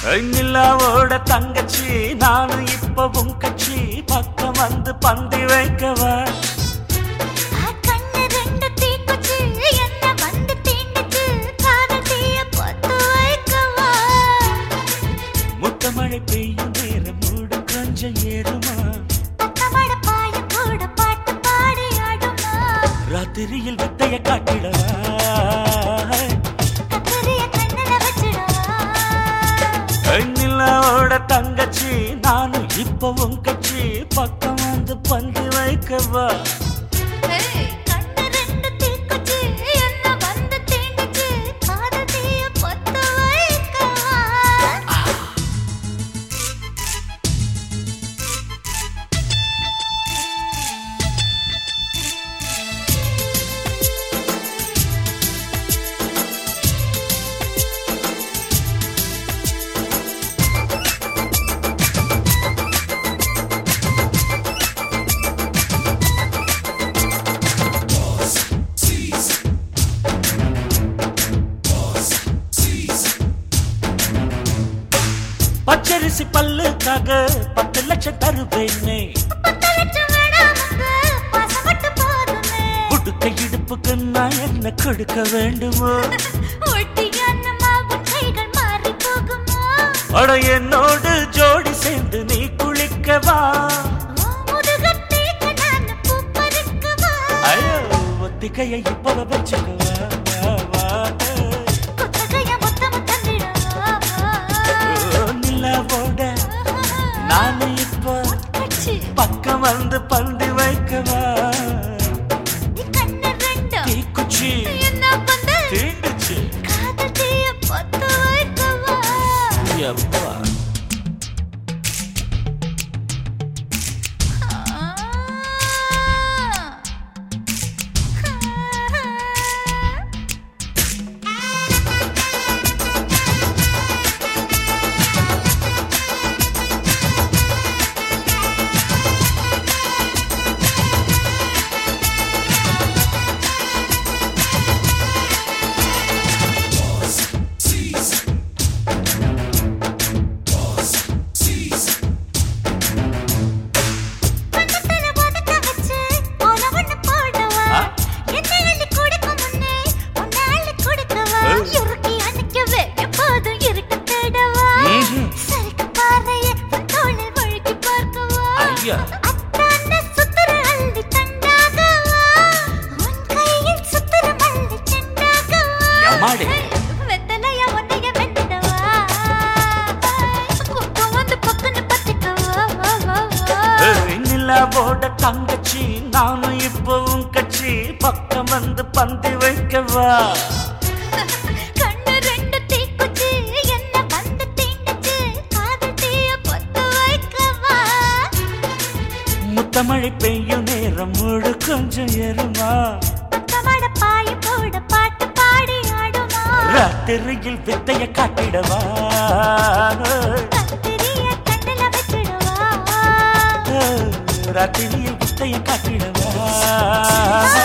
நிலாவோட தங்கச்சி நானும் இப்ப உன் கட்சி பக்கம் வந்து பந்தி வைக்கவா கண்ணு ரெண்டு தீக்குச்சி என்ன வந்து தீண்டுச்சு காதல் தீய பத்து வைக்கவா முத்தமழை பெய்யும் நேரம் மூடு கொஞ்சம் ஏறுமா பத்தமழை பாயும் கூட பாட்டு பாடி ஆடுமா ராத்திரியில் வித்தைய காட்டிடவா கத்தரிய கண்ணுல வச்சிடவா நிலாவோட தங்கச்சி நானும் இப்ப உன் கட்சி பக்கம் வந்து பந்தி வைக்கவா கண்ணு ரெண்டு தீக்குச்சி என்ன வந்து தீண்டுச்சு காதல் தீய பத்து வைக்கவா பச்சரிசி பல்லுக்காக 10 லட்சம் தருவேனே 10 லட்சம் வேணாமுங்க பாசப்பட்டு போதுமே உடுக்க இடுப்புக்கு நான் என்ன கொடுக்க வேண்டுமோ ஒட்டியான மாவும் கைகள் மாறி போகுமா அட என்னோடு ஜோடி சேர்ந்து நீ குளிக்கவா முதுகத்தேக்கு நான் பூ பறிக்கவா ஐயோ ஒத்திகையை இப்ப வச்சுக்கவா குத்தகைய மொத்தம் தந்திடவா நிலாவோட நானு இப்ப கட்சி பக்கம் வந்து பந்தி வைக்கவா கண்ணு ரெண்டு தீக்குச்சி என்ன பண்ண தீண்டுச்சு காதல் தீய பத்து வைக்கவா எப்பா கண்ணத்துல ஒதுக்க வச்சு போல ஒண்ணு போடவா என்ன அள்ளி கொடுக்க முன்னே உன்னை அள்ளி கொடுக்கவா இறுக்கி அணைக்கவே எப்போதும் இருக்க தேடவா சறுக்கு பாறையை உன் தோளில் வழுக்கி பார்க்கவா ஐயா அத்தான சுத்துற அள்ளி தண்டாகவா உன் கையில் சுத்துற மல்லி செண்டாகவா எம்மாடி. வெத்தலையா உன்னைய வெட்டிடவா பக்கம் வந்து பக்கன்னு பத்திக்கவா நிலாவோட தங்கச்சி நானும் இப்போ உன் கட்சி பக்கம் வந்து பந்தி வைக்கவா கண்ணு ரெண்டு தீக்குச்சி என்ன வந்து தீண்டுச்சு காதல் தீய பத்து வைக்கவா முத்தமழை பெய்யும் நேரம் மூடு கொஞ்சம் ஏறுமா பத்தமழை பாய போட பாட்டு பாடி ஆடுமா ராத்திரியில் வித்தைய காட்டிடவா கத்திரிய கண்ணுல வச்சிடவா ராத்திரியில் வித்தைய காட்டிடவா